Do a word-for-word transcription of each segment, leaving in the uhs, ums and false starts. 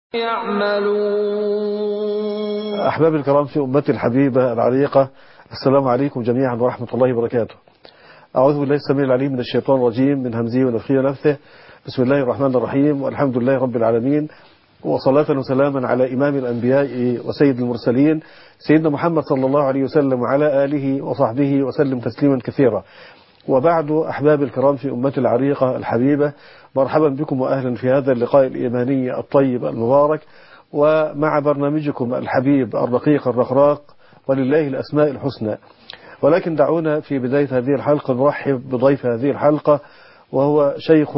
يعملون. أحباب الكرام في أمتي الحبيبة العريقة، السلام عليكم جميعا ورحمة الله وبركاته. أعوذ بالله السميع العليم من الشيطان الرجيم من همزه ونفخه ونفثه. بسم الله الرحمن الرحيم، والحمد لله رب العالمين، وصلاة وسلاما على إمام الأنبياء وسيد المرسلين سيدنا محمد صلى الله عليه وسلم وعلى آله وصحبه وسلم تسليما كثيرا. وبعد، أحباب الكرام في أمتي العريقة الحبيبة، مرحبا بكم وأهلا في هذا اللقاء الإيماني الطيب المبارك، ومع برنامجكم الحبيب الرقيق الرقراق ولله الأسماء الحسنى. ولكن دعونا في بداية هذه الحلقة نرحب بضيف هذه الحلقة، وهو شيخ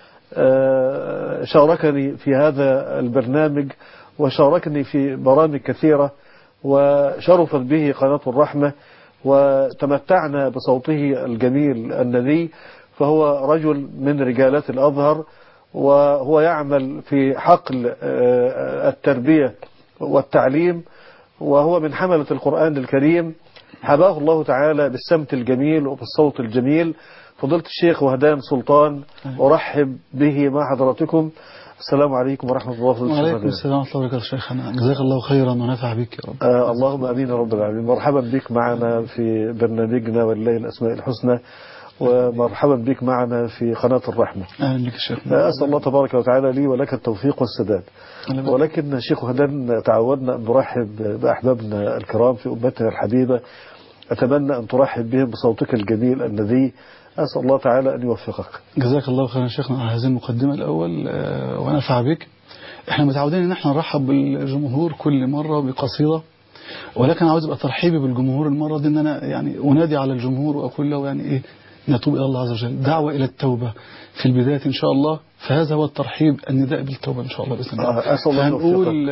شاركني في هذا البرنامج وشاركني في برامج كثيرة، وشرفت به قناة الرحمة وتمتعنا بصوته الجميل الندي. فهو رجل من رجالات الأزهر، وهو يعمل في حقل التربية والتعليم، وهو من حملة القرآن الكريم، حباه الله تعالى بالسمت الجميل وبالصوت الجميل. فضيلة الشيخ وهدان سلطان، أرحب به مع حضراتكم. السلام عليكم ورحمة الله وبركاته. وعليكم السلام ورحمة الله وبركاته شيخنا، جزاك الله خيرا ونفع بك يا رب. آه اللهم أمين يا رب العالمين. مرحبا بك معنا في برنامجنا ولله الأسماء الحسنى، ومرحبا بك معنا في قناة الرحمة. أهلا بك شيخ. أسأل الله تبارك وتعالى لي ولك التوفيق والسداد. ولكن شيخ هدان، تعودنا أن نرحب بأحبابنا الكرام في أمتنا الحبيبة، أتمنى أن ترحب بهم بصوتك الجميل الذي أسأل الله تعالى أن يوفقك. جزاك الله خيرا شيخنا على هذه المقدمة الأول، ونفع بك. احنا متعودين ان احنا نرحب بالجمهور كل مرة بقصيدة، ولكن عاوز ابقى ترحيبي بالجمهور المرة دي ان انا يعني انادي على الجمهور واقول له يعني ايه، نتوب الى الله عز وجل، دعوة الى التوبة في البداية ان شاء الله. فهذا هو الترحيب، النداء بالتوبة ان شاء الله بإذن الله. أسأل الله هنقول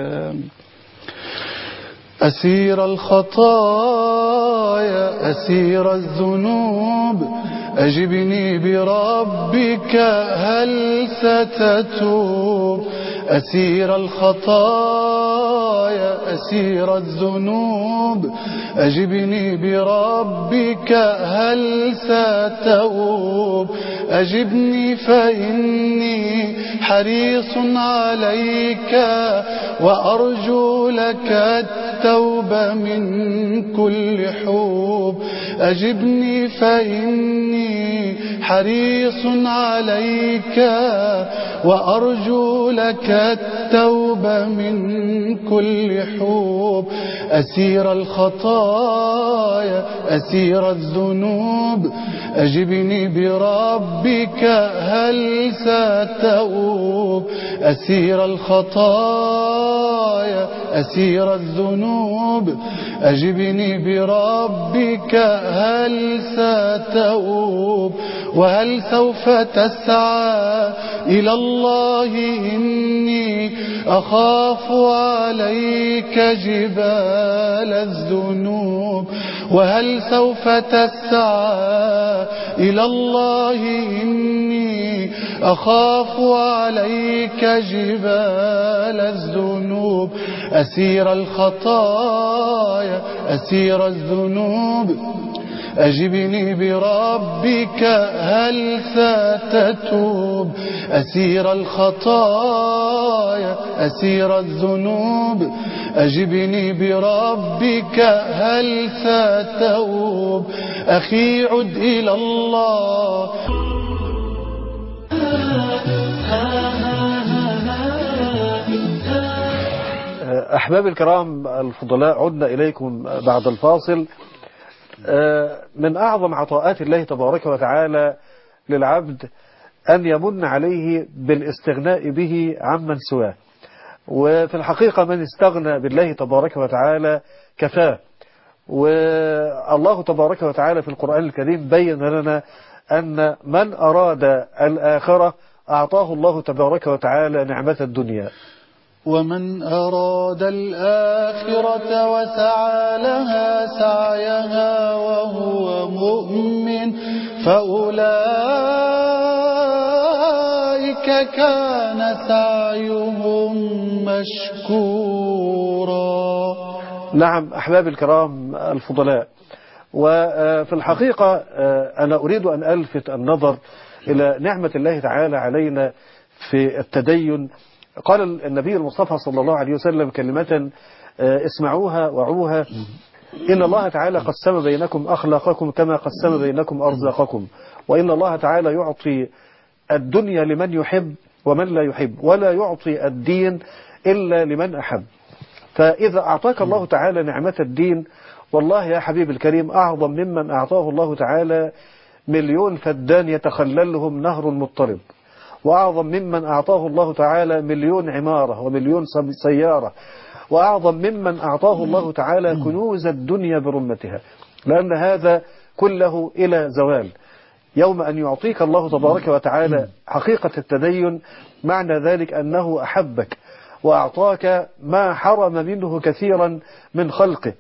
أسير الخطايا أسير الذنوب، أجبني بربك هل ستتوب. أسير الخطايا أسير الذنوب، أجبني بربك هل ستتوب. أجبني فإني حريص عليك، وأرجو لك التوبة من كل حوب. أجبني فإني حريص عليك، وأرجو لك التوبة من كل حوب. أسير الخطايا أسير الذنوب، أجبني بربك هل ستتوب. أسير الخطايا أسير الذنوب، أجبني بربك هل ستتوب. وهل سوف تسعى إلى الله إني أخاف عليك جبال الذنوب. وهل سوف تسعى إلى الله إني أخاف عليك جبال الذنوب. أسير الخطايا أسير الذنوب، أجبني بربك هل ستتوب. أسير الخطايا أسير الذنوب، أجبني بربك هل ستتوب. أخي عد إلى الله. أحباب الكرام الفضلاء، عدنا إليكم بعد الفاصل. من أعظم عطاءات الله تبارك وتعالى للعبد أن يمن عليه بالاستغناء به عمن سواه. وفي الحقيقة من استغنى بالله تبارك وتعالى كفاه. والله تبارك وتعالى في القرآن الكريم بين لنا أن من أراد الآخرة أعطاه الله تبارك وتعالى نعمة الدنيا. ومن أراد الآخرة وسعى لها سعيها وهو مؤمن، فأولئك كان سعيهم مشكورا. نعم أحباب الكرام الفضلاء، وفي الحقيقة أنا أريد أن ألفت النظر إلى نعمة الله تعالى علينا في التدين قال النبي المصطفى صلى الله عليه وسلم كلمة اسمعوها وعوها: إن الله تعالى قسم بينكم أخلاقكم كما قسم بينكم أرزاقكم، وإن الله تعالى يعطي الدنيا لمن يحب ومن لا يحب، ولا يعطي الدين إلا لمن أحب. فإذا أعطاك الله تعالى نعمة الدين، والله يا حبيب الكريم أعظم ممن أعطاه الله تعالى مليون فدان يتخللهم نهر مضطرب، وأعظم ممن أعطاه الله تعالى مليون عمارة ومليون سيارة، وأعظم ممن أعطاه الله تعالى كنوز الدنيا برمتها، لأن هذا كله إلى زوال. يوم أن يعطيك الله تبارك وتعالى حقيقة التدين، معنى ذلك أنه أحبك وأعطاك ما حرم منه كثيرا من خلقه.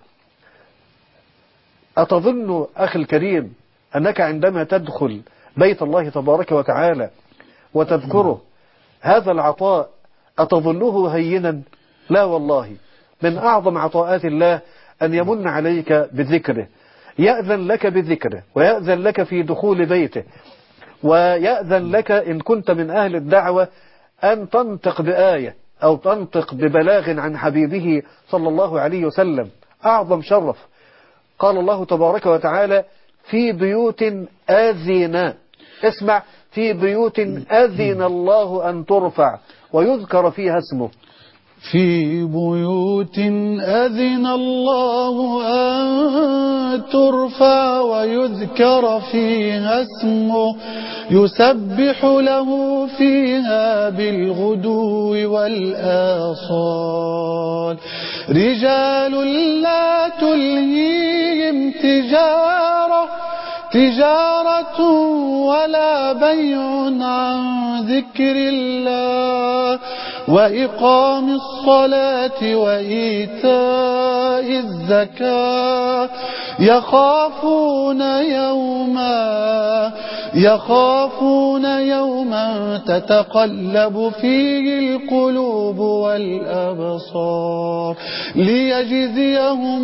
أتظن أخي الكريم أنك عندما تدخل بيت الله تبارك وتعالى وتذكره هذا العطاء أتظنه هينا؟ لا والله، من أعظم عطاءات الله أن يمن عليك بذكره، يأذن لك بذكره، ويأذن لك في دخول بيته، ويأذن لك إن كنت من أهل الدعوة أن تنطق بآية أو تنطق ببلاغ عن حبيبه صلى الله عليه وسلم. أعظم شرف. قال الله تبارك وتعالى: في بيوت آذن، اسمع، في بيوت أذن الله أن ترفع ويذكر فيها اسمه. في بيوت أذن الله أن ترفع ويذكر فيها اسمه يسبح له فيها بالغدو والآصال رجال لا تلهيهم تجارة تجارة ولا بيع عن ذكر الله وإقام الصلاة وإيتاء الزكاة يخافون يوما يخافون يوما تتقلب فيه القلوب والأبصار ليجزيهم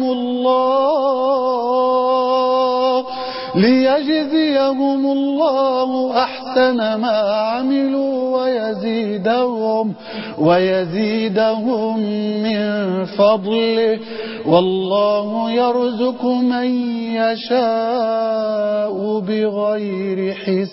الله ليجزيهم الله أحسن ما عملوا ويزيدهم ويزيدهم من فضله والله يرزق من يشاء بغير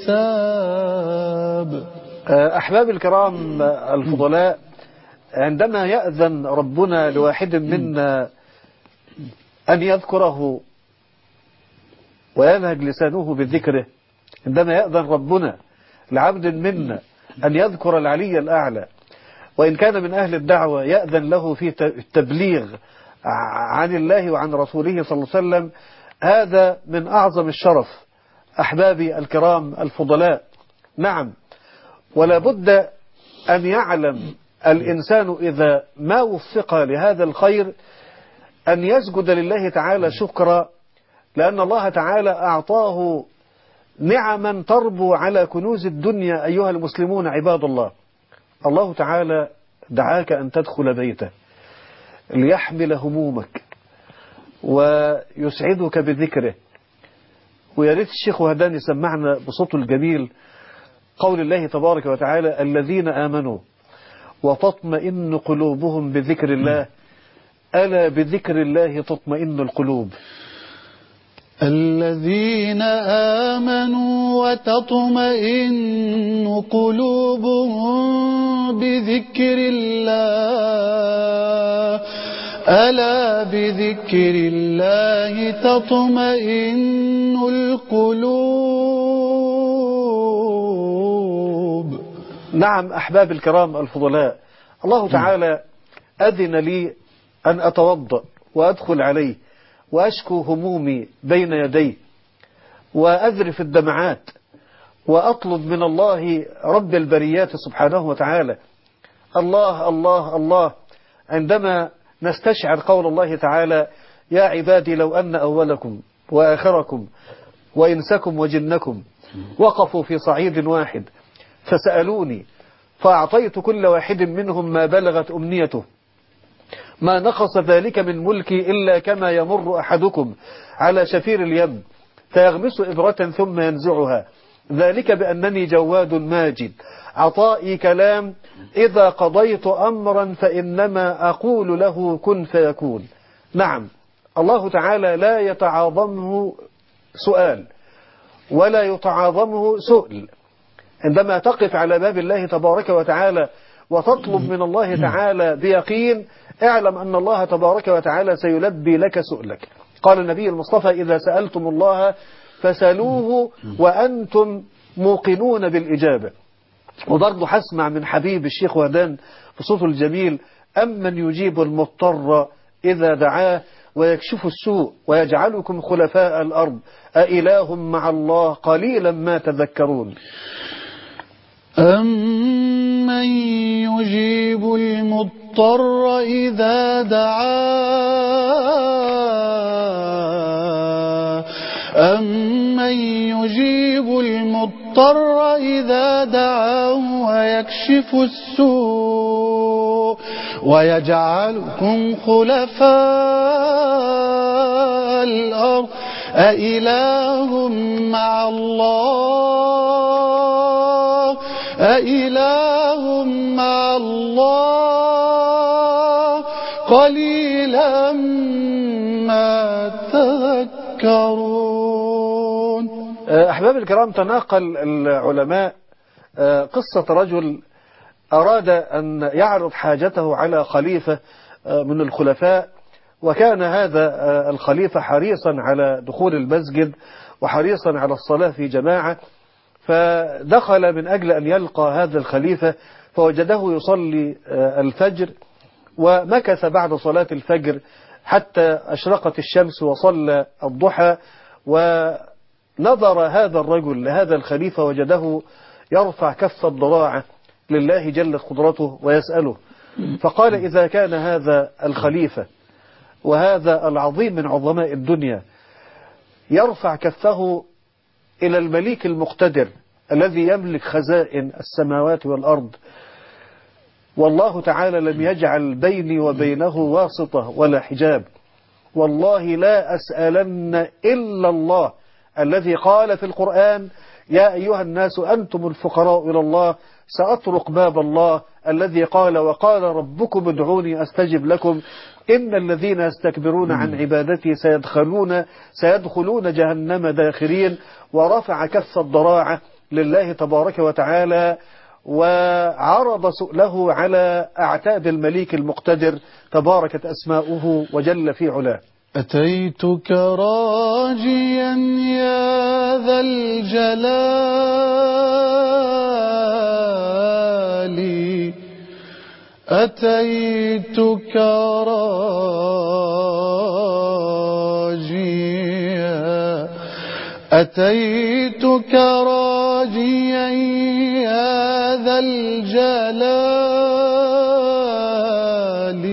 حساب. أحباب الكرام الفضلاء، عندما يأذن ربنا لواحد منا أن يذكره وينهج لسانه بذكره، عندما يأذن ربنا لعبد منا أن يذكر العلي الأعلى، وإن كان من أهل الدعوة يأذن له في التبليغ عن الله وعن رسوله صلى الله عليه وسلم، هذا من أعظم الشرف. أحبابي الكرام الفضلاء، نعم، ولا بد أن يعلم الإنسان إذا ما وفق لهذا الخير أن يسجد لله تعالى شكرا، لأن الله تعالى أعطاه نعما تربو على كنوز الدنيا. أيها المسلمون عباد الله، الله تعالى دعاك أن تدخل بيته ليحمل همومك ويسعدك بذكره. ويا ريت الشيخ وهدان يسمعنا بصوته الجميل قول الله تبارك وتعالى: الذين آمنوا وتطمئن قلوبهم بذكر الله ألا بذكر الله تطمئن القلوب. الذين آمنوا وتطمئن قلوبهم بذكر الله ألا بذكر الله تطمئن القلوب. نعم أحباب الكرام الفضلاء، الله تعالى أذن لي أن أتوضأ وأدخل عليه وأشكو همومي بين يديه وأذرف الدمعات وأطلب من الله رب البريات سبحانه وتعالى. الله الله الله، عندما نستشعر قول الله تعالى: يا عبادي لو أن أولكم وآخركم وإنسكم وجنكم وقفوا في صعيد واحد فسألوني فأعطيت كل واحد منهم ما بلغت أمنيته ما نقص ذلك من ملكي إلا كما يمر أحدكم على شفير اليم فيغمس إبرة ثم ينزعها ذلك بأنني جواد ماجد عطائي كلام إذا قضيت أمرا فإنما أقول له كن فيكون. نعم، الله تعالى لا يتعاظمه سؤال ولا يتعاظمه سؤل. عندما تقف على باب الله تبارك وتعالى وتطلب من الله تعالى بيقين، اعلم أن الله تبارك وتعالى سيلبي لك سؤلك. قال النبي المصطفى: إذا سألتم الله فسألوه وأنتم موقنون بالإجابة. وبرضه حسمع من حبيب الشيخ وهدان بصوته الجميل: أمن يجيب المضطر إذا دعاه ويكشف السوء ويجعلكم خلفاء الأرض أإله مع الله قليلا ما تذكرون. أمن يجيب المضطر إذا دعاه أمن يجيب المضطر إذا دعاه ويكشف السوء ويجعلكم خلفاء الأرض أإله مع الله أإله مع الله قليلا ما تذكرون. أحباب الكرام، تناقل العلماء قصة رجل أراد أن يعرض حاجته على خليفة من الخلفاء، وكان هذا الخليفة حريصا على دخول المسجد وحريصا على الصلاة في جماعة، فدخل من أجل أن يلقى هذا الخليفة فوجده يصلي الفجر، ومكث بعد صلاة الفجر حتى أشرقت الشمس وصلى الضحى. ونظر هذا الرجل لهذا الخليفة وجده يرفع كف الضراعة لله جل قدرته ويسأله، فقال: إذا كان هذا الخليفة وهذا العظيم من عظماء الدنيا يرفع كفه إلى المليك المقتدر الذي يملك خزائن السماوات والأرض، والله تعالى لم يجعل بيني وبينه واسطة ولا حجاب، والله لا أسألن إلا الله الذي قال في القرآن: يا أيها الناس أنتم الفقراء إلى الله، سأطرق باب الله الذي قال: وقال ربكم ادعوني أستجب لكم، إن الذين يستكبرون عن عبادتي سيدخلون سيدخلون جهنم داخرين. ورفع كف الضراعة لله تبارك وتعالى وعرض سؤله على أعتاب المليك المقتدر تباركت أسماؤه وجل في علاه. أتيتك راجيا يا ذا الجلال أتيتك راجيا أتيتك راجيا يا ذا الجلال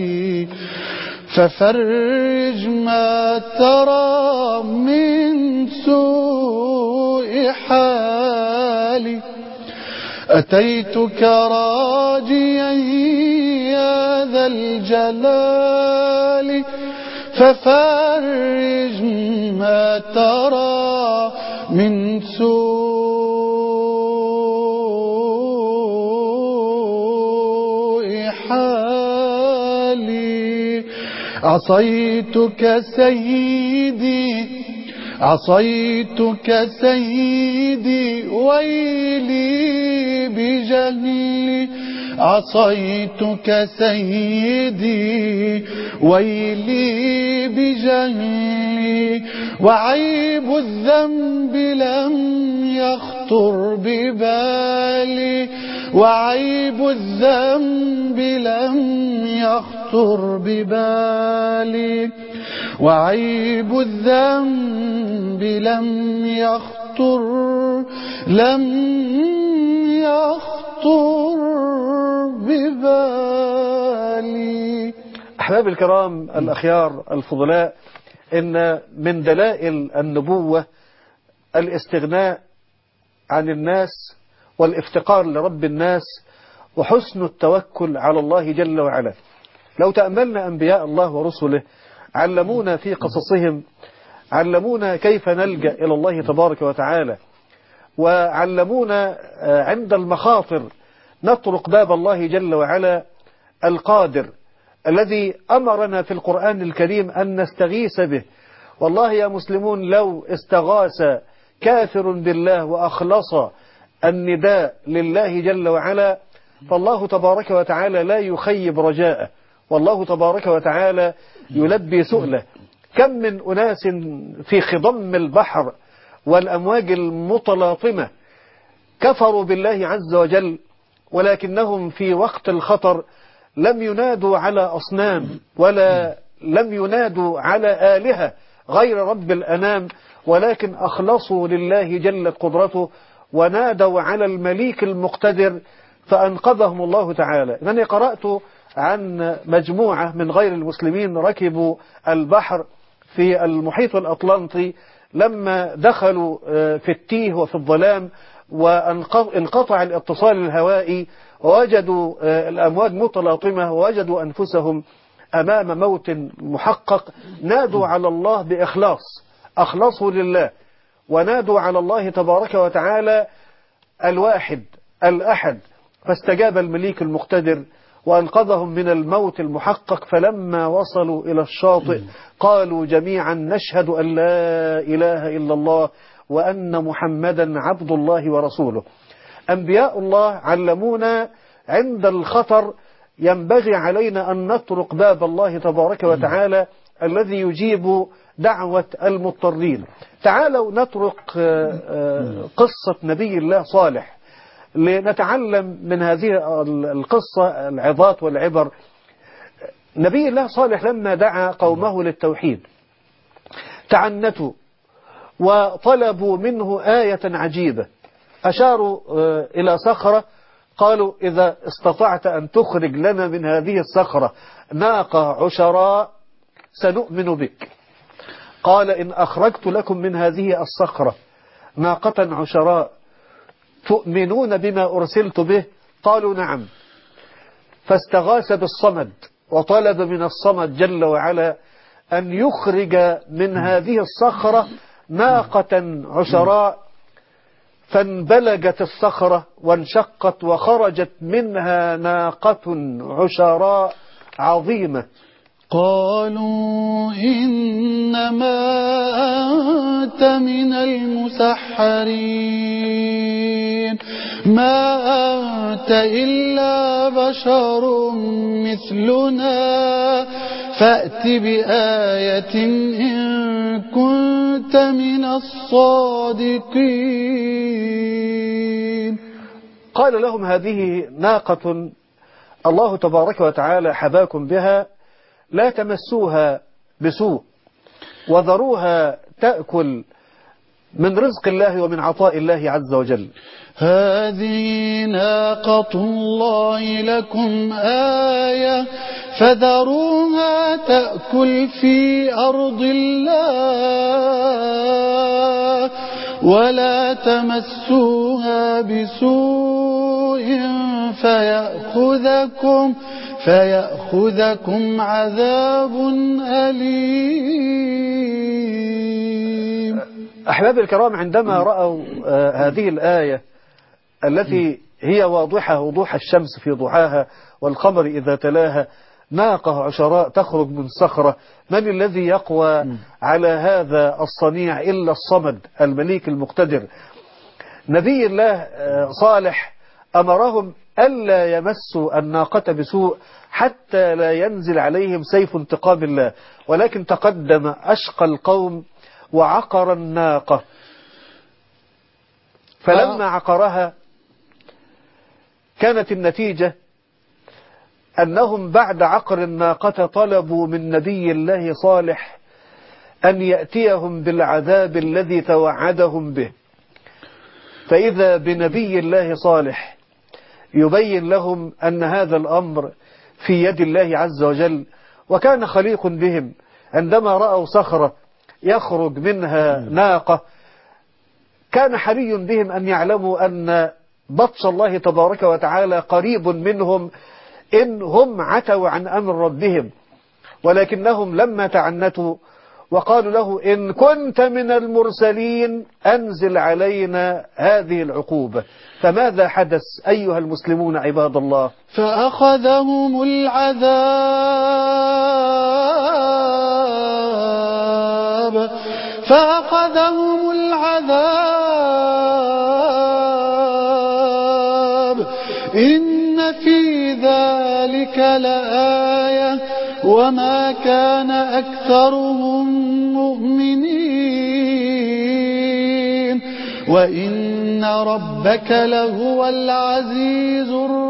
ففرج ما ترى من سوء حالي أتيتك راجيا يا ذا الجلال ففرج ما ترى من سوء حالي عصيتك سيدي عصيتك سيدي ويلي بجهلي عصيتك سيدي ويلي بجهلي وعيب الذنب لم يخطر ببالي وعيب الذنب لم يخطر ببالي وعيب الذنب لم يخطر لم يخطر ببالي. أحباب الكرام الأخيار الفضلاء، إن من دلائل النبوة الاستغناء عن الناس والافتقار لرب الناس وحسن التوكل على الله جل وعلا. لو تأملنا أنبياء الله ورسله علمونا في قصصهم علمونا كيف نلجأ إلى الله تبارك وتعالى، وعلمونا عند المخاطر نطرق باب الله جل وعلا القادر الذي أمرنا في القرآن الكريم أن نستغيث به. والله يا مسلمون لو استغاث كافر بالله وأخلص النداء لله جل وعلا فالله تبارك وتعالى لا يخيب رجاءه، والله تبارك وتعالى يلبي سؤله. كم من أناس في خضم البحر والأمواج المتلاطمة كفروا بالله عز وجل، ولكنهم في وقت الخطر لم ينادوا على أصنام ولا لم ينادوا على آلهة غير رب الأنام، ولكن أخلصوا لله جلت قدرته ونادوا على المليك المقتدر فأنقذهم الله تعالى. أنا قرأت عن مجموعة من غير المسلمين ركبوا البحر في المحيط الأطلنطي، لما دخلوا في التيه وفي الظلام وانقطع الاتصال الهوائي ووجدوا الأمواج متلاطمة ووجدوا أنفسهم أمام موت محقق، نادوا على الله بإخلاص، أخلصوا لله ونادوا على الله تبارك وتعالى الواحد الأحد، فاستجاب المليك المقتدر وأنقذهم من الموت المحقق. فلما وصلوا إلى الشاطئ قالوا جميعا نشهد أن لا إله إلا الله وأن محمدا عبد الله ورسوله. أنبياء الله علمونا عند الخطر ينبغي علينا أن نطرق باب الله تبارك وتعالى الذي يجيب دعوة المضطرين. تعالوا نطرق قصة نبي الله صالح لنتعلم من هذه القصة العظات والعبر. نبي الله صالح لما دعا قومه للتوحيد تعنتوا وطلبوا منه آية عجيبة، أشاروا إلى صخرة قالوا إذا استطعت أن تخرج لنا من هذه الصخرة ناقة عشراء سنؤمن بك. قال إن أخرجت لكم من هذه الصخرة ناقة عشراء تؤمنون بما أرسلت به؟ قالوا نعم. فاستغاث بالصمد وطلب من الصمد جل وعلا أن يخرج من هذه الصخرة ناقة عشراء، فانبلجت الصخرة وانشقت وخرجت منها ناقة عشراء عظيمة. قالوا إنما أنت من المسحرين ما أنت إلا بشر مثلنا فأت بآية إن كنت من الصادقين. قال لهم هذه ناقة الله تبارك وتعالى حباكم بها، لا تمسوها بسوء وذروها تأكل من رزق الله ومن عطاء الله عز وجل. هذه ناقة الله لكم آية فذروها تأكل في أرض الله ولا تمسوها بسوء فيأخذكم فيأخذكم عذاب أليم. أحباب الكرام، عندما رأوا هذه الآية التي هي واضحة وضوح الشمس في ضحاها والقمر إذا تلاها، ناقة عشراء تخرج من صخرة، من الذي يقوى على هذا الصنيع إلا الصمد المليك المقتدر. نبي الله صالح أمرهم ألا يمسوا الناقة بسوء حتى لا ينزل عليهم سيف انتقام الله، ولكن تقدم أشقى القوم وعقر الناقة، فلما عقرها كانت النتيجة أنهم بعد عقر الناقة طلبوا من نبي الله صالح أن يأتيهم بالعذاب الذي توعدهم به، فإذا بنبي الله صالح يبين لهم أن هذا الأمر في يد الله عز وجل. وكان خليق بهم عندما رأوا صخرة يخرج منها ناقة، كان حري بهم أن يعلموا أن بطش الله تبارك وتعالى قريب منهم إن هم عتوا عن أمر ربهم، ولكنهم لما تعنتوا وقالوا له إن كنت من المرسلين أنزل علينا هذه العقوبة. فماذا حدث أيها المسلمون عباد الله؟ فأخذهم العذاب فأخذهم العذاب إن في ذلك لآية وما كان أكثرهم مؤمنين وإن ربك لهو العزيز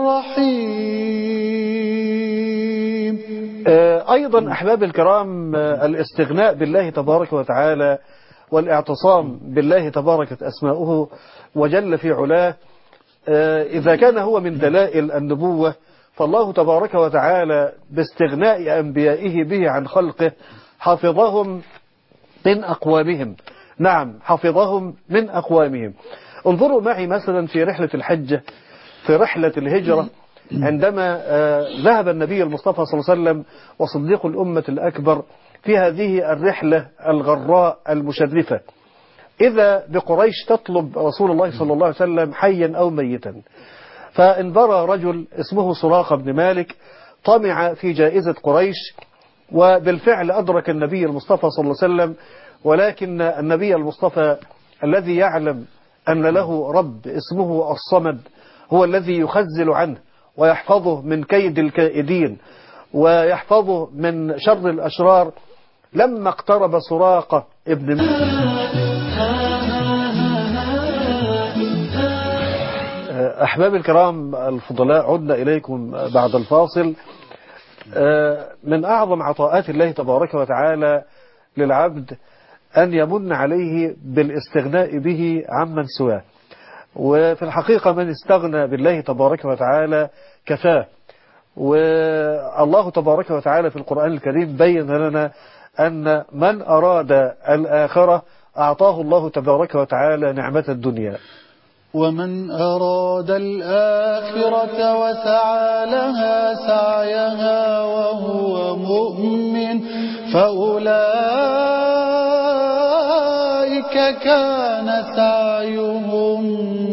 الرحيم. أيضا أحباب الكرام، الاستغناء بالله تبارك وتعالى والاعتصام بالله تباركت أسماؤه وجل في علاه، إذا كان هو من دلائل النبوة، فالله تبارك وتعالى باستغناء أنبيائه به عن خلقه حفظهم من أقوامهم. نعم، حفظهم من أقوامهم. انظروا معي مثلا في رحلة الحجة، في رحلة الهجرة، عندما ذهب النبي المصطفى صلى الله عليه وسلم وصديق الأمة الأكبر في هذه الرحلة الغراء المشرفة، إذا بقريش تطلب رسول الله صلى الله عليه وسلم حيا أو ميتا. فانبرى رجل اسمه سراقة بن مالك طمع في جائزة قريش، وبالفعل أدرك النبي المصطفى صلى الله عليه وسلم، ولكن النبي المصطفى الذي يعلم أن له رب اسمه الصمد هو الذي يخزل عنه ويحفظه من كيد الكائدين ويحفظه من شر الأشرار، لما اقترب سراقة ابن أحباب الكرام الفضلاء، عدنا إليكم بعد الفاصل. من أعظم عطاءات الله تبارك وتعالى للعبد أن يمن عليه بالاستغناء به عمن سواه، وفي الحقيقة من استغنى بالله تبارك وتعالى كفاه. والله تبارك وتعالى في القرآن الكريم بين لنا أن من أراد الآخرة أعطاه الله تبارك وتعالى نعمة الدنيا. ومن أراد الآخرة وسعى لها سعيها وهو مؤمن فأولئك كان سعيهم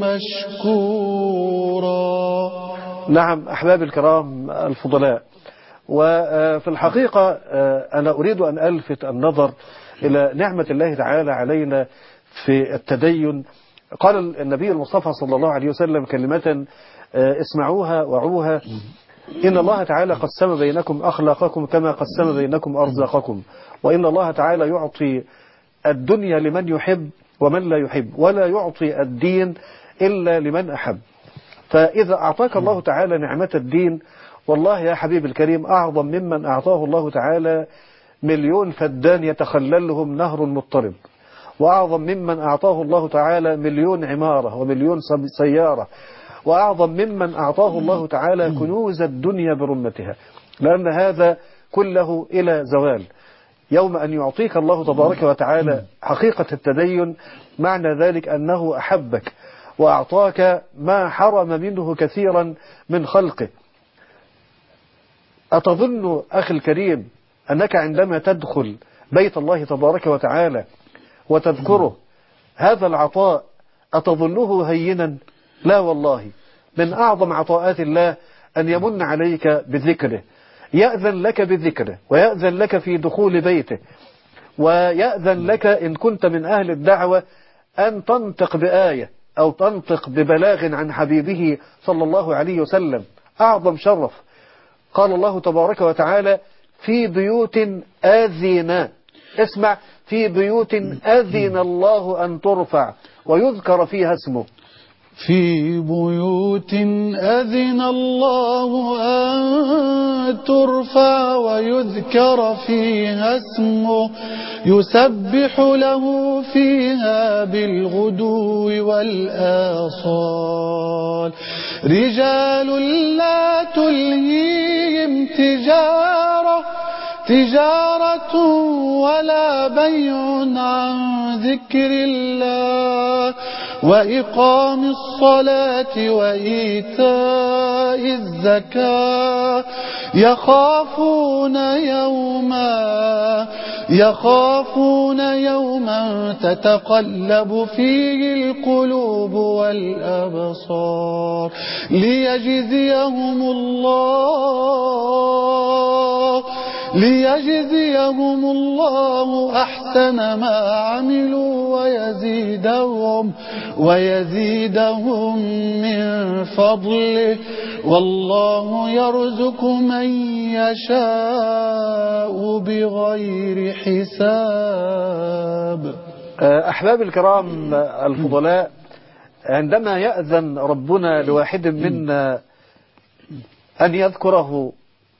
مشكورا. نعم أحباب الكرام الفضلاء، وفي الحقيقة أنا أريد أن ألفت النظر إلى نعمة الله تعالى علينا في التدين. قال النبي المصطفى صلى الله عليه وسلم كلمة اسمعوها وعوها: إن الله تعالى قسم بينكم أخلاقكم كما قسم بينكم أرزاقكم، وإن الله تعالى يعطي الدنيا لمن يحب ومن لا يحب، ولا يعطي الدين إلا لمن أحب. فإذا أعطاك الله تعالى نعمة الدين، والله يا حبيب الكريم أعظم ممن أعطاه الله تعالى مليون فدان يتخللهم نهر مضطرب، وأعظم ممن أعطاه الله تعالى مليون عمارة ومليون سيارة، وأعظم ممن أعطاه الله تعالى كنوز الدنيا برمتها، لأن هذا كله إلى زوال. يوم أن يعطيك الله تبارك وتعالى حقيقة التدين، معنى ذلك أنه أحبك وأعطاك ما حرم منه كثيرا من خلقه. أتظن أخي الكريم أنك عندما تدخل بيت الله تبارك وتعالى وتذكره هذا العطاء أتظنه هينا؟ لا والله، من أعظم عطاءات الله أن يمن عليك بذكره، يأذن لك بذكره، ويأذن لك في دخول بيته، ويأذن لك إن كنت من أهل الدعوة أن تنطق بآية أو تنطق ببلاغ عن حبيبه صلى الله عليه وسلم. أعظم شرف. قال الله تبارك وتعالى: في بيوت آذن، اسمع، في بيوت أذن الله أن ترفع ويذكر فيها اسمه. في بيوت أذن الله أن ترفع ويذكر فيها اسمه يسبح له فيها بالغدو والآصال رجال لا تلهيهم تجارة تجارة ولا بيع عن ذكر الله وإقام الصلاة وإيتاء الزكاة يخافون يوما يخافون يوما تتقلب فيه القلوب والأبصار ليجزيهم الله ليجزيهم الله أحسن ما عملوا ويزيدهم ويزيدهم من فضله والله يرزق من يشاء بغير حساب. أحباب الكرام الفضلاء، عندما يأذن ربنا لواحد منا أن يذكره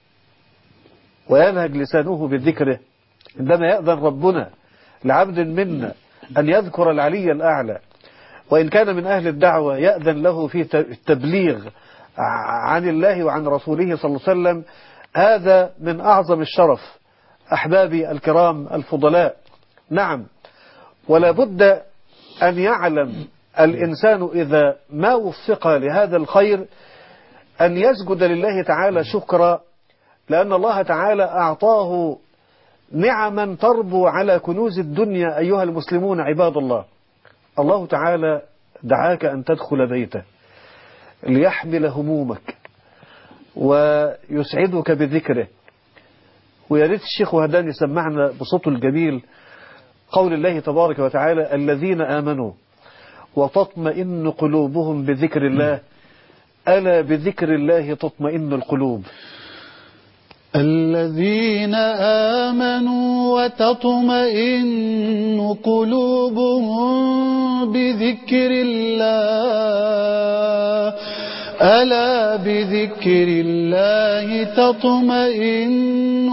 وينهج لسانه بذكره، عندما يأذن ربنا لعبد منا أن يذكر العلي الأعلى، وإن كان من أهل الدعوة يأذن له في التبليغ عن الله وعن رسوله صلى الله عليه وسلم، هذا من أعظم الشرف. أحبابي الكرام الفضلاء، نعم، ولا بد أن يعلم الإنسان إذا ما وفق لهذا الخير أن يسجد لله تعالى شكرا، لأن الله تعالى أعطاه نعما تربو على كنوز الدنيا. أيها المسلمون عباد الله، الله تعالى دعاك أن تدخل بيته ليحمل همومك ويسعدك بذكره. وياريت الشيخ وهدان يسمعنا بصوته الجميل قول الله تبارك وتعالى: الذين آمنوا وتطمئن قلوبهم بذكر الله، ألا بذكر الله تطمئن القلوب. الذين آمنوا وتطمئن قلوبهم بذكر الله، ألا بذكر الله تطمئن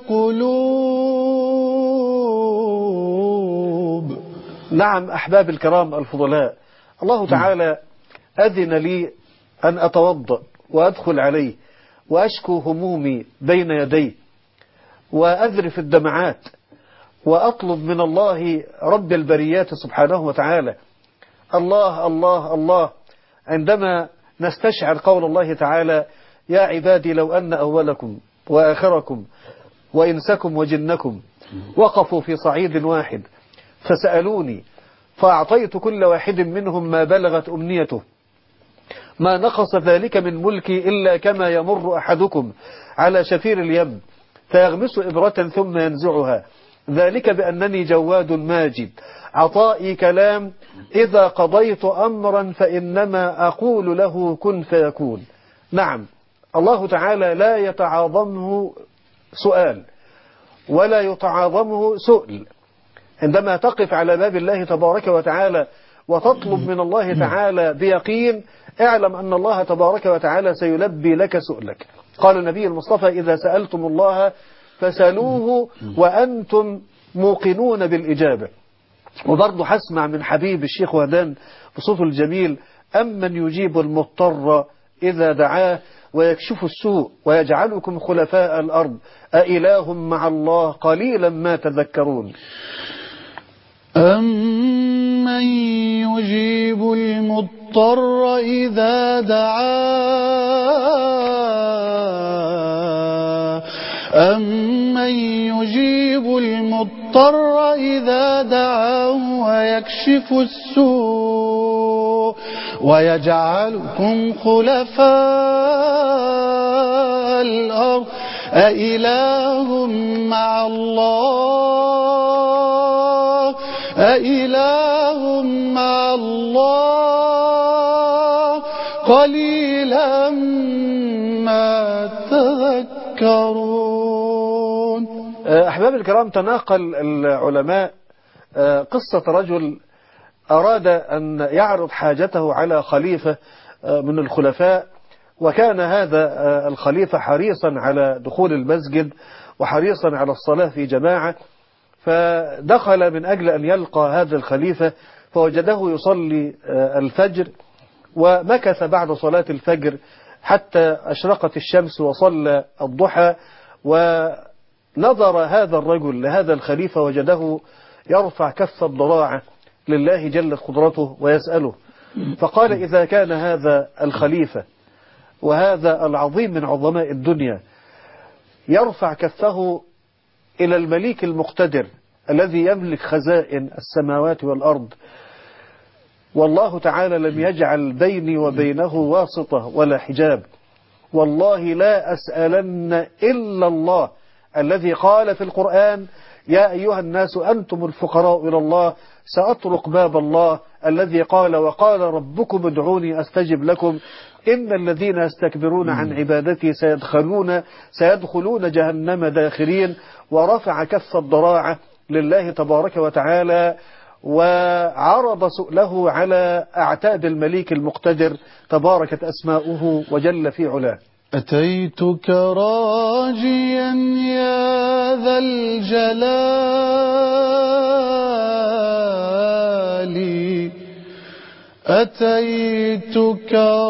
القلوب. نعم أحباب الكرام الفضلاء، الله تعالى أذن لي أن أتوضأ وأدخل عليه وأشكو همومي بين يديه وأذرف الدمعات وأطلب من الله رب البريات سبحانه وتعالى. الله الله الله، عندما نستشعر قول الله تعالى: يا عبادي لو أن أولكم وآخركم وإنسكم وجنكم وقفوا في صعيد واحد فسألوني فأعطيت كل واحد منهم ما بلغت أمنيته ما نقص ذلك من ملكي إلا كما يمر أحدكم على شفير اليم فيغمس إبرة ثم ينزعها، ذلك بأنني جواد ماجد عطائي كلام إذا قضيت أمرا فإنما أقول له كن فيكون. نعم، الله تعالى لا يتعاظمه سؤال ولا يتعاظمه سؤل. عندما تقف على باب الله تبارك وتعالى وتطلب من الله تعالى بيقين، اعلم أن الله تبارك وتعالى سيلبي لك سؤلك. قال النبي المصطفى: إذا سألتم الله فسألوه وأنتم موقنون بالإجابة. وبرضه حسمع من حبيب الشيخ وهدان بصوته الجميل: أمن يجيب المضطر إذا دعاه ويكشف السوء ويجعلكم خلفاء الأرض أإله مع الله قليلا ما تذكرون. أمن يجيب المضطر إذا دعاه أمن يجيب المضطر إذا دعاه ويكشف السوء ويجعلكم خلفاء الأرض أإله مع الله أإله مع الله قليلا ما تذكرون. أحباب الكرام، تناقل العلماء قصة رجل أراد أن يعرض حاجته على خليفة من الخلفاء، وكان هذا الخليفة حريصا على دخول المسجد وحريصا على الصلاة في جماعة، فدخل من أجل أن يلقى هذا الخليفة فوجده يصلي الفجر، ومكث بعد صلاة الفجر حتى أشرقت الشمس وصلى الضحى، ونظر هذا الرجل لهذا الخليفة وجده يرفع كف الضراعة لله جلت قدرته ويسأله، فقال: إذا كان هذا الخليفة وهذا العظيم من عظماء الدنيا يرفع كفه إلى المليك المقتدر الذي يملك خزائن السماوات والأرض، والله تعالى لم يجعل بيني وبينه واسطة ولا حجاب، والله لا أسألن إلا الله الذي قال في القرآن يا أيها الناس أنتم الفقراء إلى الله، سأطرق باب الله الذي قال وقال ربكم ادعوني أستجب لكم، إن الذين يستكبرون عن عبادتي سيدخلون سيدخلون جهنم داخرين، ورفع كف الضراعة لله تبارك وتعالى وعرض سؤله على أعتاب المليك المقتدر تباركت أسماؤه وجل في علاه. أتيتك راجيا يا ذا الجلال، أتيتك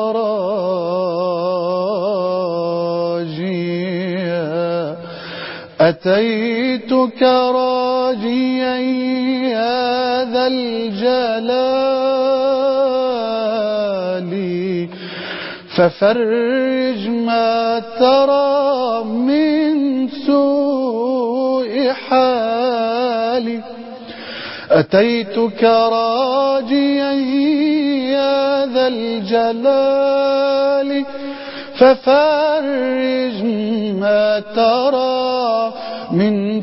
راجيا أتيتك راجيا يا ذا الجلال، ففرج ما ترى من سوء حالي. أتيتك راجيا يا ذا الجلال، ففرج ما ترى من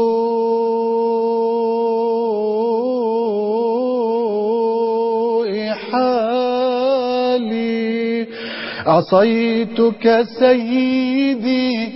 سوء حالي. عصيتك سيدي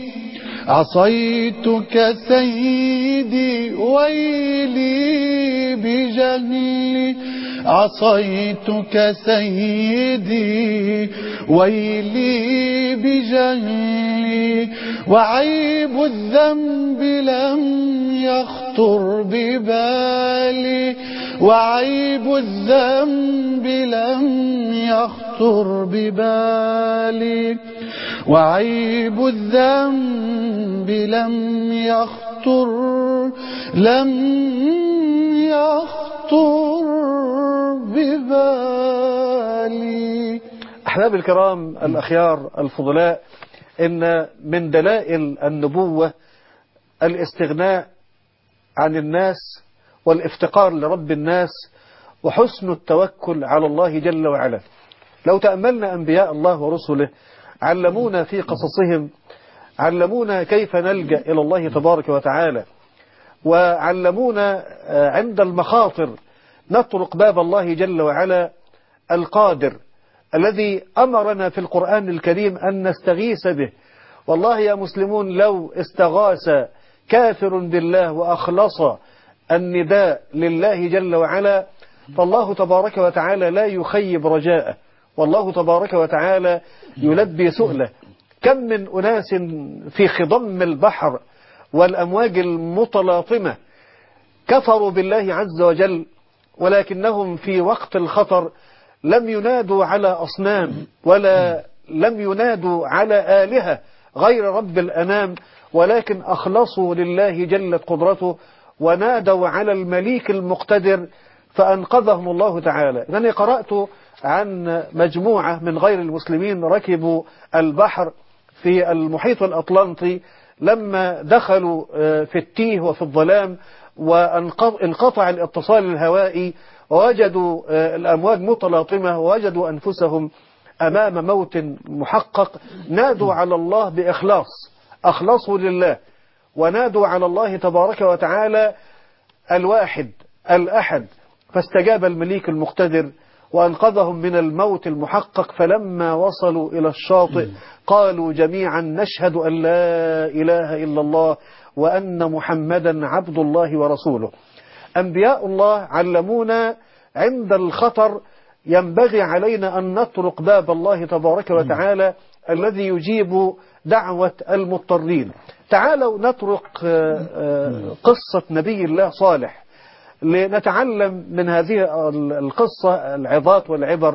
عصيتك سيدي ويلي بجهلي، عصيتك سيدي ويلي بجهلي، وعيب الذنب لم يخطر ببالي، وعيب الذنب لم يخطر ببالي، وعيب الذنب لم يخطر لم يخطر ببالي. أحباب الكرام الأخيار الفضلاء، إن من دلائل النبوة الاستغناء عن الناس والافتقار لرب الناس وحسن التوكل على الله جل وعلا. لو تأملنا أنبياء الله ورسله علمونا في قصصهم، علمونا كيف نلجأ إلى الله تبارك وتعالى، وعلمونا عند المخاطر نطرق باب الله جل وعلا القادر الذي أمرنا في القرآن الكريم أن نستغيث به. والله يا مسلمون لو استغاث كافر بالله وأخلص النداء لله جل وعلا فالله تبارك وتعالى لا يخيب رجاءه، والله تبارك وتعالى يلبي سؤله. كم من أناس في خضم البحر والأمواج المتلاطمة كفروا بالله عز وجل، ولكنهم في وقت الخطر لم ينادوا على أصنام ولا لم ينادوا على آلهة غير رب الأنام، ولكن أخلصوا لله جلت قدرته ونادوا على المليك المقتدر فأنقذهم الله تعالى. أنا قرأت عن مجموعة من غير المسلمين ركبوا البحر في المحيط الأطلنطي، لما دخلوا في التيه وفي الظلام وانقطع الاتصال الهوائي ووجدوا الأمواج متلاطمة ووجدوا أنفسهم أمام موت محقق، نادوا على الله بإخلاص، أخلصوا لله ونادوا على الله تبارك وتعالى الواحد الأحد، فاستجاب المليك المقتدر وأنقذهم من الموت المحقق. فلما وصلوا إلى الشاطئ قالوا جميعا نشهد أن لا إله إلا الله وأن محمدا عبد الله ورسوله. أنبياء الله علمونا عند الخطر ينبغي علينا أن نطرق باب الله تبارك وتعالى الذي يجيب دعوة المضطرين. تعالوا نطرق قصة نبي الله صالح لنتعلم من هذه القصة العظات والعبر.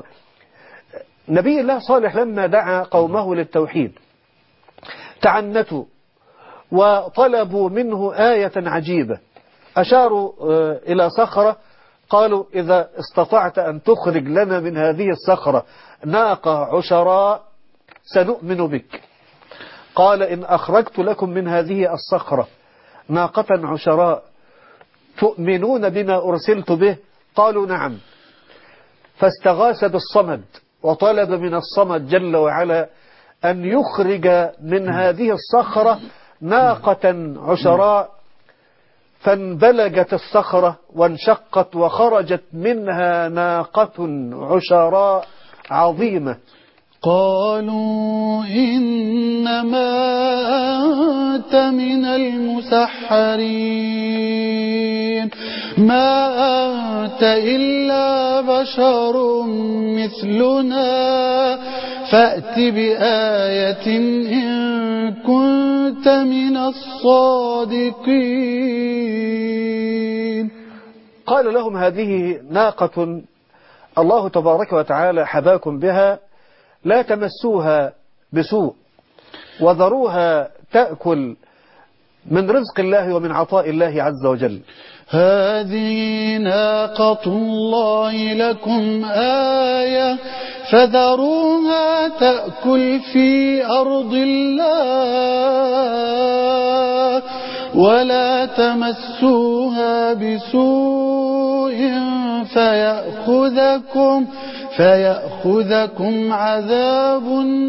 نبي الله صالح لما دعا قومه للتوحيد تعنتوا وطلبوا منه آية عجيبة، أشاروا إلى صخرة قالوا إذا استطعت أن تخرج لنا من هذه الصخرة ناقة عشراء سنؤمن بك. قال إن أخرجت لكم من هذه الصخرة ناقة عشراء تؤمنون بما أرسلت به؟ قالوا نعم. فاستغاث بالصمد وطلب من الصمد جل وعلا أن يخرج من هذه الصخرة ناقة عشراء، فانبلجت الصخرة وانشقت وخرجت منها ناقة عشراء عظيمة. قالوا إنما أنت من المسحرين ما أنت إلا بشر مثلنا فأت بآية إن كنت من الصادقين. قال لهم هذه ناقة الله تبارك وتعالى حباكم بها، لا تمسوها بسوء وذروها تأكل من رزق الله ومن عطاء الله عز وجل. هذه ناقة الله لكم آية فذروها تأكل في أرض الله ولا تمسوها بسوء فيأخذكم فيأخذكم عذاب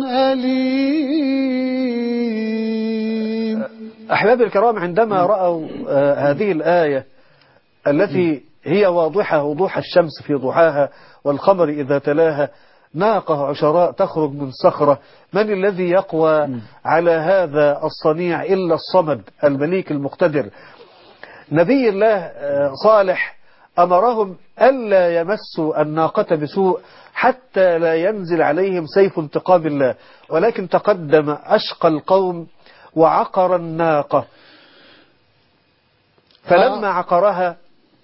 أليم. أحباب الكرام، عندما رأوا هذه الآية التي هي واضحة وضوح الشمس في ضحاها والقمر إذا تلاها، ناقة عشراء تخرج من صخرة، من الذي يقوى على هذا الصنيع إلا الصمد المليك المقتدر؟ نبي الله صالح أمرهم ألا يمسوا الناقة بسوء حتى لا ينزل عليهم سيف انتقام الله، ولكن تقدم أشقى القوم وعقر الناقة، فلما عقرها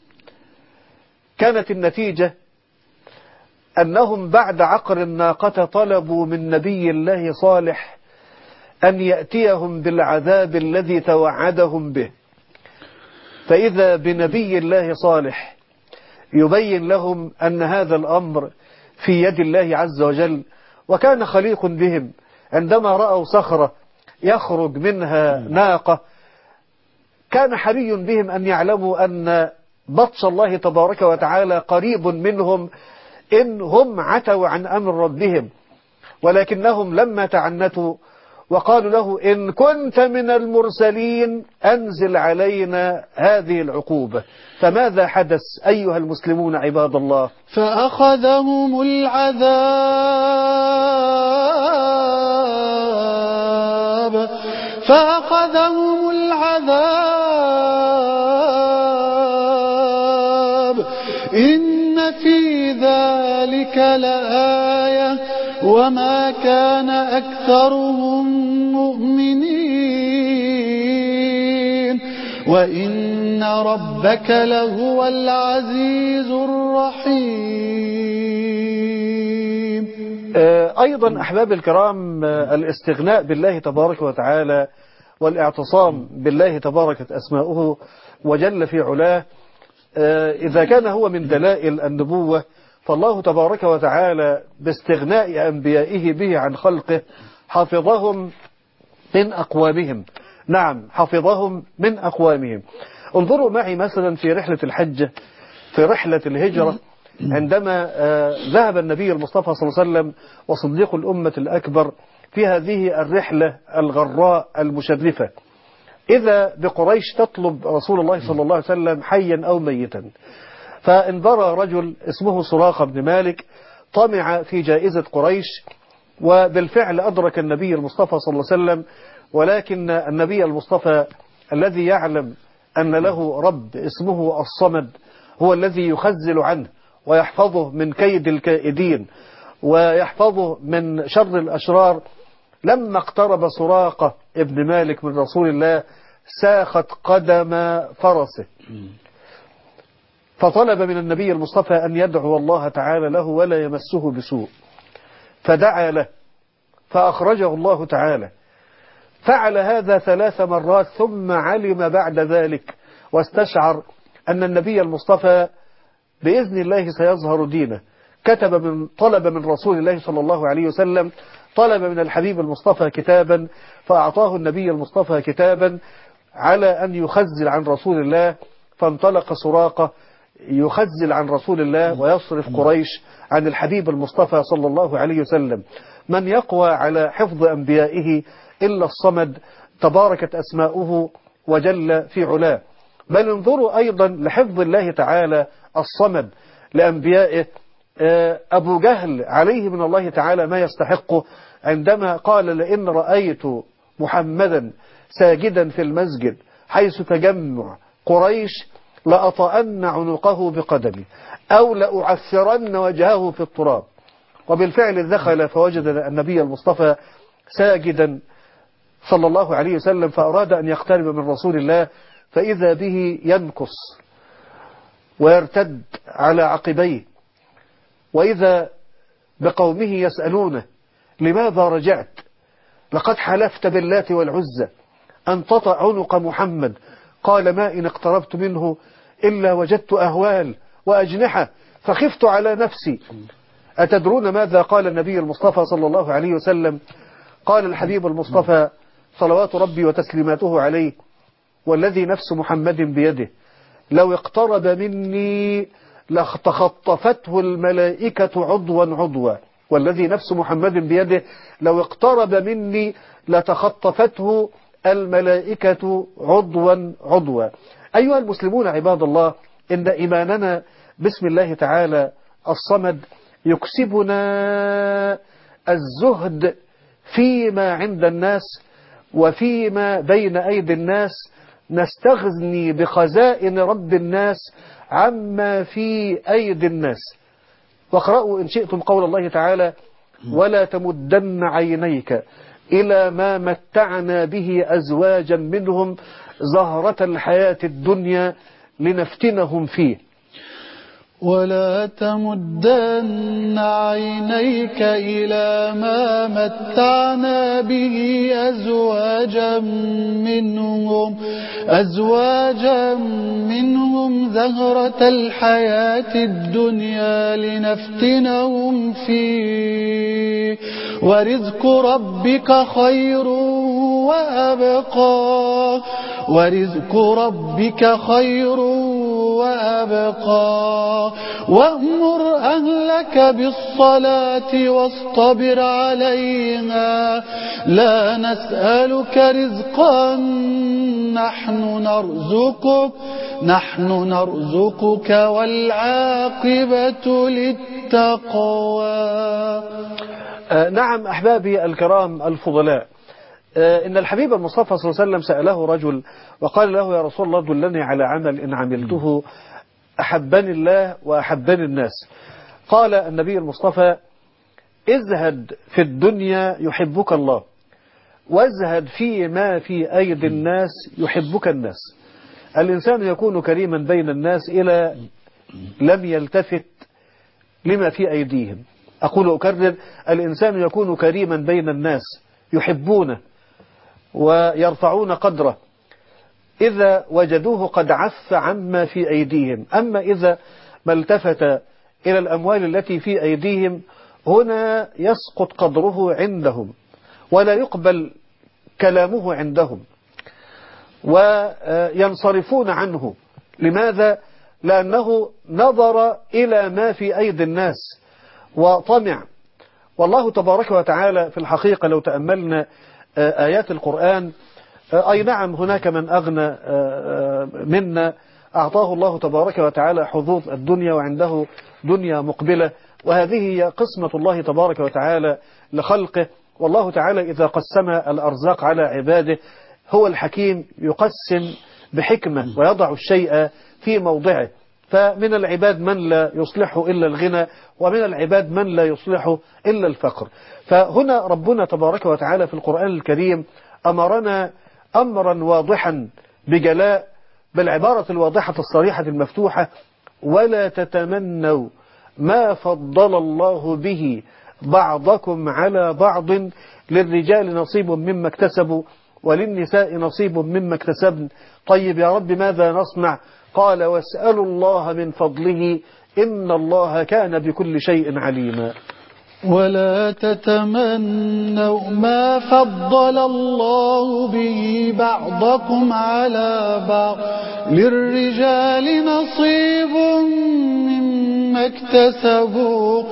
كانت النتيجة أنهم بعد عقر الناقة طلبوا من نبي الله صالح أن يأتيهم بالعذاب الذي توعدهم به، فإذا بنبي الله صالح يبين لهم أن هذا الأمر في يد الله عز وجل، وكان خليق بهم عندما رأوا صخرة يخرج منها ناقة، كان حري بهم أن يعلموا أن بطش الله تبارك وتعالى قريب منهم إن هم عتوا عن أمر ربهم، ولكنهم لما تعنتوا وقالوا له إن كنت من المرسلين أنزل علينا هذه العقوبة. فماذا حدث أيها المسلمون عباد الله؟ فأخذهم العذاب فأخذهم العذاب إن في ذلك لآية وما كان أكثرهم مؤمنين وإن ربك لهو العزيز الرحيم. أيضا أحباب الكرام، الاستغناء بالله تبارك وتعالى والاعتصام بالله تباركت أسماؤه وجل في علاه، إذا كان هو من دلائل النبوة، فالله تبارك وتعالى باستغناء أنبيائه به عن خلقه حفظهم من أقوامهم. نعم، حفظهم من أقوامهم. انظروا معي مثلا في رحلة الحج، في رحلة الهجرة، عندما ذهب النبي المصطفى صلى الله عليه وسلم وصديق الأمة الأكبر في هذه الرحلة الغراء المشرفة، إذا بقريش تطلب رسول الله صلى الله عليه وسلم حيا أو ميتا، فانبرى رجل اسمه سراقة بن مالك طمع في جائزة قريش، وبالفعل أدرك النبي المصطفى صلى الله عليه وسلم، ولكن النبي المصطفى الذي يعلم أن له رب اسمه الصمد هو الذي يخزل عنه ويحفظه من كيد الكائدين ويحفظه من شر الأشرار، لما اقترب سراقة ابن مالك من رسول الله ساخت قدم فرسه، فطلب من النبي المصطفى أن يدعو الله تعالى له ولا يمسه بسوء، فدعا له فأخرجه الله تعالى. فعل هذا ثلاث مرات ثم علم بعد ذلك واستشعر أن النبي المصطفى بإذن الله سيظهر دينه. كتب من طلب من رسول الله صلى الله عليه وسلم، طلب من الحبيب المصطفى كتابا فأعطاه النبي المصطفى كتابا على أن يخزل عن رسول الله، فانطلق سراقة يخزل عن رسول الله ويصرف قريش عن الحبيب المصطفى صلى الله عليه وسلم. من يقوى على حفظ أنبيائه إلا الصمد، تباركت أسماؤه وجل في علاه. بل انظروا أيضا لحفظ الله تعالى الصمد لأنبيائه. أبو جهل عليه من الله تعالى ما يستحقه، عندما قال لئن رأيت محمدا ساجدا في المسجد حيث تجمع قريش لأطأن عنقه بقدمي أو لأعثرن وجهه في التراب. وبالفعل دخل فوجد النبي المصطفى ساجدا صلى الله عليه وسلم، فأراد أن يقترب من رسول الله، فإذا به ينكص ويرتد على عقبيه، وإذا بقومه يسألونه لماذا رجعت؟ لقد حلفت باللات والعزى أن تطأ عنق محمد. قال ما إن اقتربت منه إلا وجدت أهوال وأجنحة فخفت على نفسي. أتدرون ماذا قال النبي المصطفى صلى الله عليه وسلم؟ قال الحبيب المصطفى صلوات ربي وتسليماته عليه والذي نفس محمد بيده لو اقترب مني لتخطفته الملائكة عضوا عضوا. والذي نفس محمد بيده لو اقترب مني لتخطفته الملائكة عضوا عضوا. أيها المسلمون عباد الله، إن إيماننا باسم الله تعالى الصمد يكسبنا الزهد فيما عند الناس وفيما بين أيدي الناس، نستغني بخزائن رب الناس عما في أيدي الناس. واقرأوا إن شئتم قول الله تعالى ولا تمدن عينيك إلى ما متعنا به أزواجا منهم زهرة الحياة الدنيا لنفتنهم فيه. ولا تمدن عينيك إلى ما متعنا به أزواجا منهم أزواجا منهم زهرة الحياة الدنيا لنفتنهم فيه ورزق ربك خير وأبقى ورزق ربك خير وأبقى وأمر أهلك بالصلاة واصطبر عليها لا نسألك رزقا نحن نرزقك نحن نرزقك والعاقبة للتقوى. آه نعم أحبابي الكرام الفضلاء، آه إن الحبيب المصطفى صلى الله عليه وسلم سأله رجل وقال له يا رسول الله دلني على عمل إن عملته أحبني الله وأحبني الناس. قال النبي المصطفى ازهد في الدنيا يحبك الله وازهد فيما في أيدي الناس يحبك الناس. الإنسان يكون كريما بين الناس إلى لم يلتفت لما في أيديهم. أقول أكرر، الإنسان يكون كريما بين الناس يحبونه ويرفعون قدره إذا وجدوه قد عف عما في أيديهم. أما إذا ما التفت إلى الأموال التي في أيديهم هنا يسقط قدره عندهم ولا يقبل كلامه عندهم وينصرفون عنه. لماذا؟ لأنه نظر إلى ما في أيدي الناس وطمع. والله تبارك وتعالى في الحقيقة لو تأملنا آيات القرآن، أي نعم هناك من أغنى منا أعطاه الله تبارك وتعالى حظوظ الدنيا وعنده دنيا مقبلة، وهذه هي قسمة الله تبارك وتعالى لخلقه. والله تعالى إذا قسم الأرزاق على عباده هو الحكيم يقسم بحكمة ويضع الشيء في موضعه. فمن العباد من لا يصلحه إلا الغنى ومن العباد من لا يصلحه إلا الفقر. فهنا ربنا تبارك وتعالى في القرآن الكريم أمرنا أمرا واضحا بجلاء بالعبارة الواضحة الصريحة المفتوحة ولا تتمنوا ما فضل الله به بعضكم على بعض للرجال نصيب مما اكتسبوا وللنساء نصيب مما اكتسبن. طيب يا رب ماذا نصنع؟ قال واسألوا الله من فضله إن الله كان بكل شيء عليما. ولا تتمنوا ما فضل الله به بعضكم على بعض للرجال نصيب مما اكتسبوا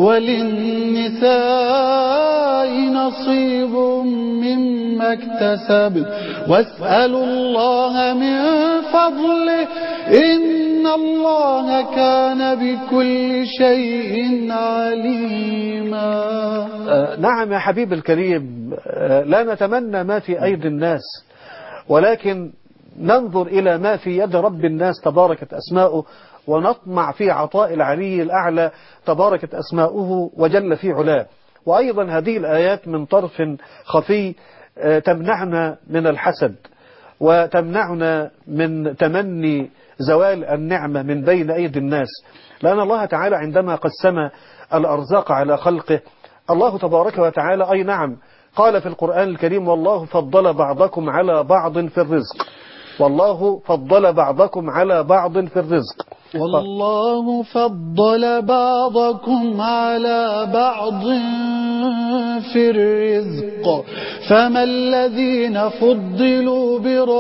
وللنساء نصيب مما اكتسب واسألوا الله من فضله إن الله كان بكل شيء عليما. آه نعم يا حبيب الكريم، آه لا نتمنى ما في أيدي الناس، ولكن ننظر إلى ما في يد رب الناس تباركت أسماؤه، ونطمع في عطاء العلي الأعلى تباركت أسماؤه وجل في علاه. وأيضا هذه الآيات من طرف خفي آه تمنعنا من الحسد، وتمنعنا من تمني زوال النعمة من بين أيدي الناس، لأن الله تعالى عندما قسم الأرزاق على خلقه، الله تبارك وتعالى أي نعم قال في القرآن الكريم: والله فضل بعضكم على بعض في الرزق، والله فضل بعضكم على بعض في الرزق، والله فضل بعضكم على بعض في الرزق فما الذين فضلوا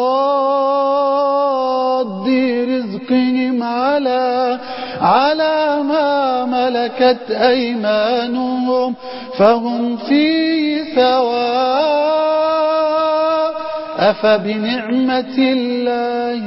براد رزقهم على على ما ملكت أيمانهم فهم فيه سواء أفبنعمة الله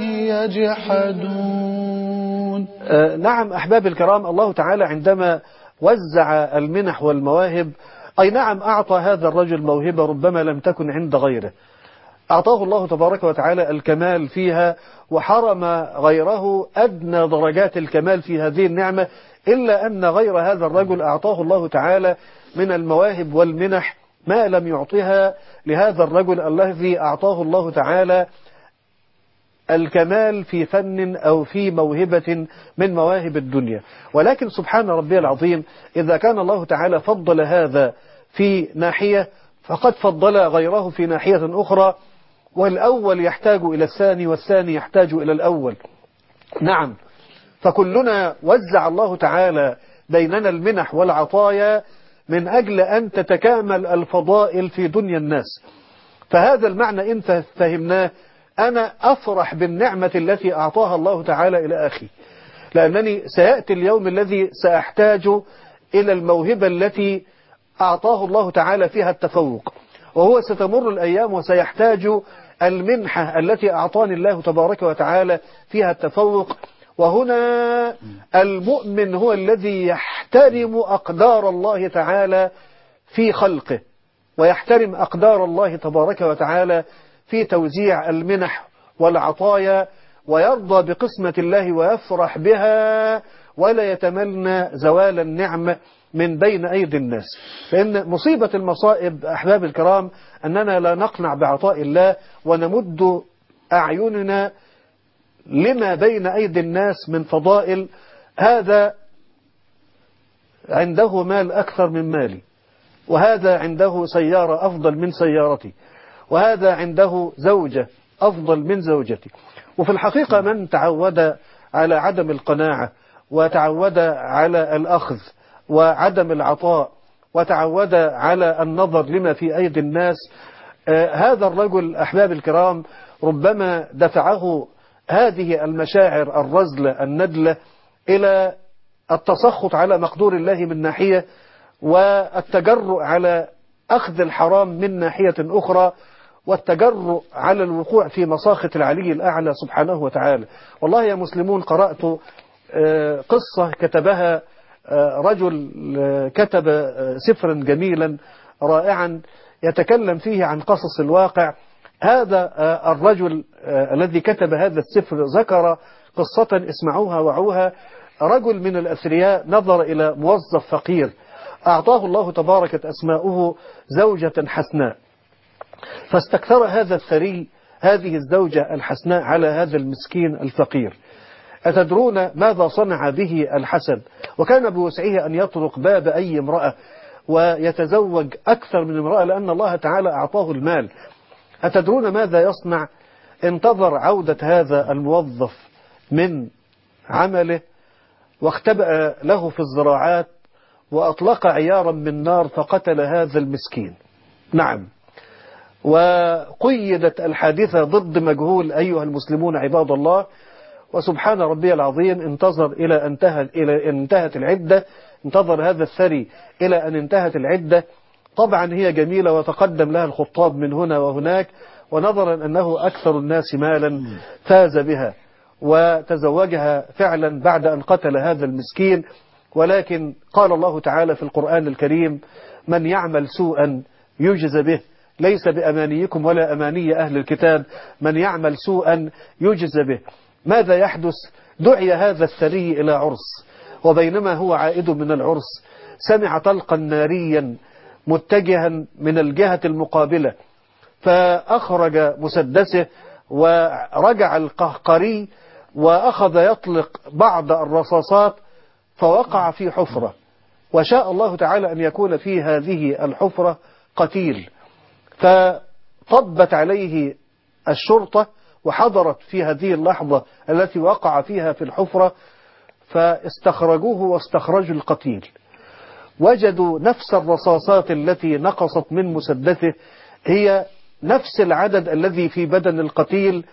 يجحدون. آه نعم أحباب الكرام، الله تعالى عندما وزع المنح والمواهب، أي نعم أعطى هذا الرجل موهبة ربما لم تكن عند غيره، أعطاه الله تبارك وتعالى الكمال فيها، وحرم غيره أدنى درجات الكمال في هذه النعمة، إلا أن غير هذا الرجل أعطاه الله تعالى من المواهب والمنح ما لم يعطيها لهذا الرجل الذي أعطاه الله تعالى الكمال في فن أو في موهبة من مواهب الدنيا. ولكن سبحان ربي العظيم، إذا كان الله تعالى فضل هذا في ناحية فقد فضل غيره في ناحية أخرى، والأول يحتاج إلى الثاني والثاني يحتاج إلى الأول. نعم، فكلنا وزع الله تعالى بيننا المنح والعطايا من أجل أن تتكامل الفضائل في دنيا الناس. فهذا المعنى إن فهمناه أنا أفرح بالنعمة التي أعطاها الله تعالى إلى أخي، لأنني سيأتي اليوم الذي سأحتاج إلى الموهبة التي أعطاه الله تعالى فيها التفوق، وهو ستمر الأيام وسيحتاج المنحة التي أعطاني الله تبارك وتعالى فيها التفوق. وهنا المؤمن هو الذي يحترم أقدار الله تعالى في خلقه، ويحترم أقدار الله تبارك وتعالى في توزيع المنح والعطايا، ويرضى بقسمة الله ويفرح بها، ولا يتمنى زوال النعمة من بين أيدي الناس. فإن مصيبة المصائب أحباب الكرام أننا لا نقنع بعطاء الله، ونمد أعيننا لما بين أيدي الناس من فضائل. هذا عنده مال أكثر من مالي، وهذا عنده سيارة أفضل من سيارتي، وهذا عنده زوجة أفضل من زوجتي. وفي الحقيقة من تعود على عدم القناعة، وتعود على الأخذ وعدم العطاء، وتعود على النظر لما في أيدي الناس، آه هذا الرجل أحباب الكرام ربما دفعه هذه المشاعر الرزلة الندلة إلى التسخط على مقدور الله من ناحية، والتجرؤ على أخذ الحرام من ناحية أخرى، والتجرؤ على الوقوع في مساخط العلي الأعلى سبحانه وتعالى. والله يا مسلمون قرأت قصة كتبها رجل، كتب سفرا جميلا رائعا يتكلم فيه عن قصص الواقع. هذا الرجل الذي كتب هذا السفر ذكر قصة اسمعوها وعوها. رجل من الأثرياء نظر إلى موظف فقير أعطاه الله تباركت أسماؤه زوجة حسناء، فاستكثر هذا الثري هذه الزوجة الحسناء على هذا المسكين الفقير. أتدرون ماذا صنع به الحسد؟ وكان بوسعه أن يطرق باب أي امرأة ويتزوج أكثر من امرأة، لأن الله تعالى أعطاه المال. أتدرون ماذا يصنع؟ انتظر عودة هذا الموظف من عمله، واختبأ له في الزراعات، وأطلق عيارا من نار فقتل هذا المسكين. نعم. وقيدت الحادثة ضد مجهول أيها المسلمون عباد الله. وسبحان ربي العظيم انتظر إلى انتهت إلى انتهت العدة، انتظر هذا الثري إلى أن انتهت العدة. طبعا هي جميلة وتقدم لها الخطاب من هنا وهناك، ونظرا أنه أكثر الناس مالا فاز بها وتزوجها فعلا بعد أن قتل هذا المسكين. ولكن قال الله تعالى في القرآن الكريم: من يعمل سوءا يجز به، ليس بأمانيكم ولا أماني أهل الكتاب، من يعمل سوءا يجز به. ماذا يحدث؟ دعي هذا الثري إلى عرس، وبينما هو عائد من العرس سمع طلقا ناريا متجها من الجهة المقابلة، فأخرج مسدسه ورجع القهقري وأخذ يطلق بعض الرصاصات فوقع في حفرة، وشاء الله تعالى أن يكون في هذه الحفرة قتيل، فطبت عليه الشرطة وحضرت في هذه اللحظة التي وقع فيها في الحفرة، فاستخرجوه واستخرجوا القتيل، وجدوا نفس الرصاصات التي نقصت من مسدسه هي نفس العدد الذي في بدن القتيل،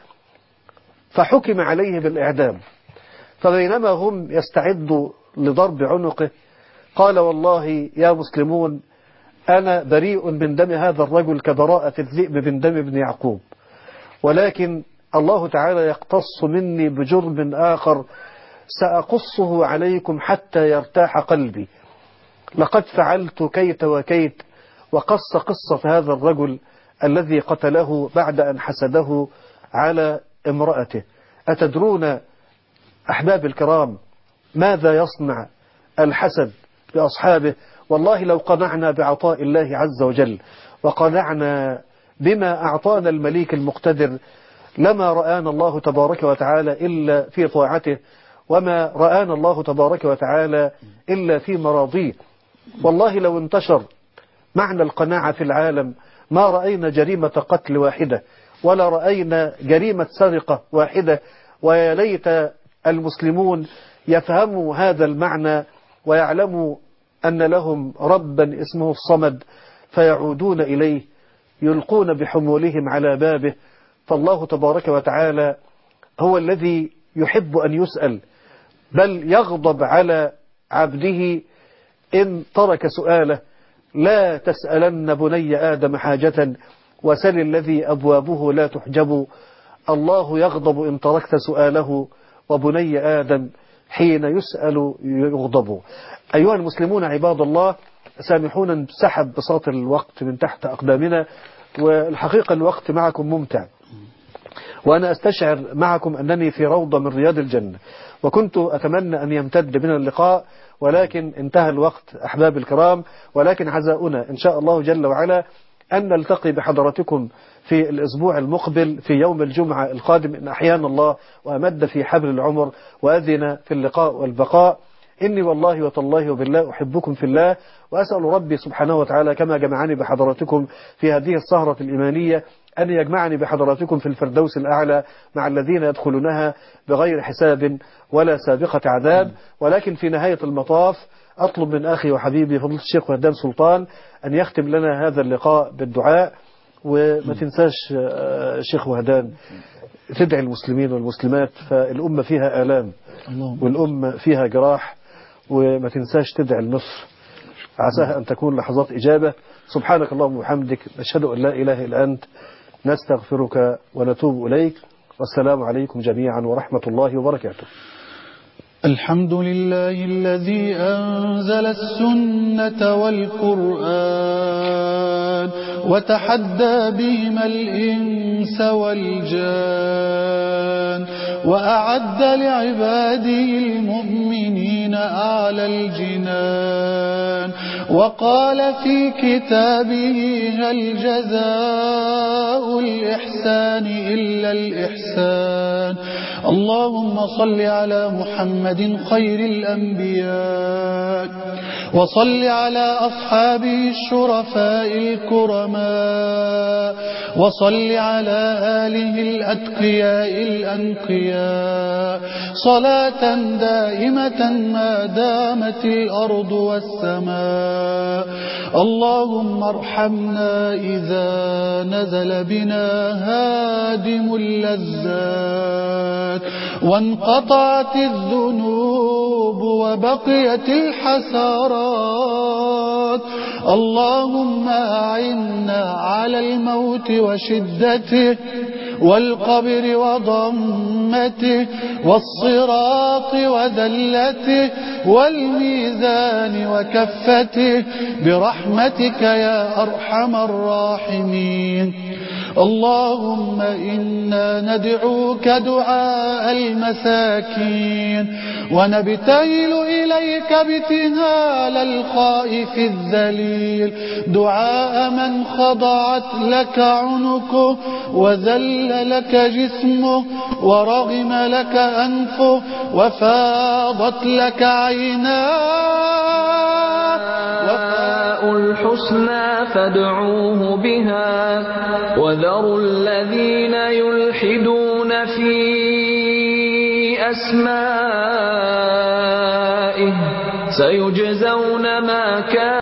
فحكم عليه بالإعدام. فبينما هم يستعدوا لضرب عنقه قال: والله يا مسلمون أنا بريء من دم هذا الرجل كبراءة الذئب من دم ابن يعقوب، ولكن الله تعالى يقتص مني بجرم آخر سأقصه عليكم حتى يرتاح قلبي. لقد فعلت كيت وكيت. وقص قصة هذا الرجل الذي قتله بعد أن حسده على امرأته. أتدرون أحباب الكرام ماذا يصنع الحسد بأصحابه؟ والله لو قنعنا بعطاء الله عز وجل وقنعنا بما أعطانا المليك المقتدر لما رآنا الله تبارك وتعالى إلا في طاعته، وما رآنا الله تبارك وتعالى إلا في مراضيه. والله لو انتشر معنى القناعة في العالم ما رأينا جريمة قتل واحدة ولا رأينا جريمة سرقة واحدة. ويا ليت المسلمون يفهموا هذا المعنى ويعلموا أن لهم ربا اسمه الصمد فيعودون إليه يلقون بحمولهم على بابه. فالله تبارك وتعالى هو الذي يحب أن يسأل، بل يغضب على عبده إن ترك سؤاله. لا تسألن بني آدم حاجة وسل الذي أبوابه لا تحجب. الله يغضب إن تركت سؤاله، وبني آدم حين يسأل يغضب. أيها المسلمون عباد الله، سامحونا نسحب بساط الوقت من تحت أقدامنا، والحقيقة الوقت معكم ممتع، وأنا أستشعر معكم أنني في روضة من رياض الجنة، وكنت أتمنى أن يمتد بنا اللقاء، ولكن انتهى الوقت أحباب الكرام. ولكن عزاؤنا إن شاء الله جل وعلا أن نلتقي بحضراتكم في الأسبوع المقبل في يوم الجمعة القادم إن أحيانا الله وأمد في حبل العمر وأذن في اللقاء والبقاء. إني والله وتالله وبالله أحبكم في الله، وأسأل ربي سبحانه وتعالى كما جمعني بحضراتكم في هذه السهرة الإيمانية أن يجمعني بحضراتكم في الفردوس الأعلى مع الذين يدخلونها بغير حساب ولا سابقة عذاب. ولكن في نهاية المطاف أطلب من أخي وحبيبي فضيلة الشيخ وهدان سلطان أن يختم لنا هذا اللقاء بالدعاء. وما تنساش شيخ وهدان تدعي المسلمين والمسلمات، فالأمة فيها آلام والأمة فيها جراح، وما تنساش تدعي لمصر عساها أن تكون لحظات إجابة. سبحانك اللهم وبحمدك، نشهد أن لا إله إلا أنت، نستغفرك ونتوب إليك، والسلام عليكم جميعا ورحمة الله وبركاته. الحمد لله الذي أنزل السنة والقرآن وتحدى بهما الإنس والجان، وأعد لعباده المؤمنين أعلى الجنان. وقال في كتابه: هل جزاء الإحسان إلا الإحسان. اللهم صل على محمد خير الأنبياء، وصل على أصحابه الشرفاء الكرماء، وصل على آله الأتقياء الأنقياء، صلاة دائمة ما دامت الأرض والسماء. اللهم ارحمنا إذا نزل بنا هادم اللذات، وانقطعت الذنوب وبقيت الحسرات. اللهم أعنا على الموت وشدته، والقبر وضمته، والصراط وذلته، والميزان وكفته، برحمتك يا أرحم الراحمين. اللهم إنا ندعوك دعاء المساكين، ونبتهل إليك ابتهال الخائف الذليل، دعاء من خضعت لك عنقه، وذل لك جسمه، ورغم لك أنفه، وفاضت لك عيناه، الحسنى فادعوه بها، وذروا الذين يلحدون في أسمائه، سيجزون ما كانوا